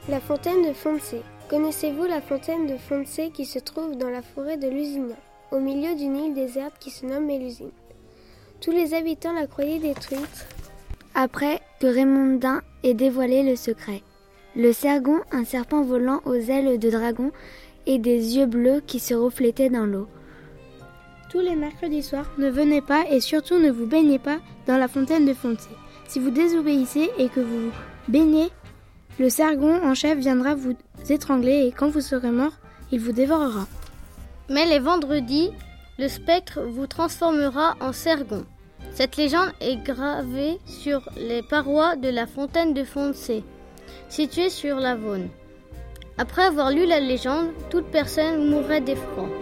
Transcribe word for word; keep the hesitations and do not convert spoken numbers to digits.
La fontaine de Foncé. Connaissez-vous la fontaine de Foncé qui se trouve dans la forêt de Lusignan, au milieu d'une île déserte qui se nomme Mélusine? Tous les habitants la croyaient détruite, après que Raymondin ait dévoilé le secret. Le Sergon, un serpent volant aux ailes de dragon et des yeux bleus qui se reflétaient dans l'eau. Tous les mercredis soirs, ne venez pas et surtout ne vous baignez pas dans la fontaine de Foncé. Si vous désobéissez et que vous baignez, le Sergon en chef viendra vous étrangler et quand vous serez mort, il vous dévorera. Mais les vendredis, le spectre vous transformera en Sergon. Cette légende est gravée sur les parois de la fontaine de Foncé, située sur la Vaune. Après avoir lu la légende, toute personne mourrait d'effroi.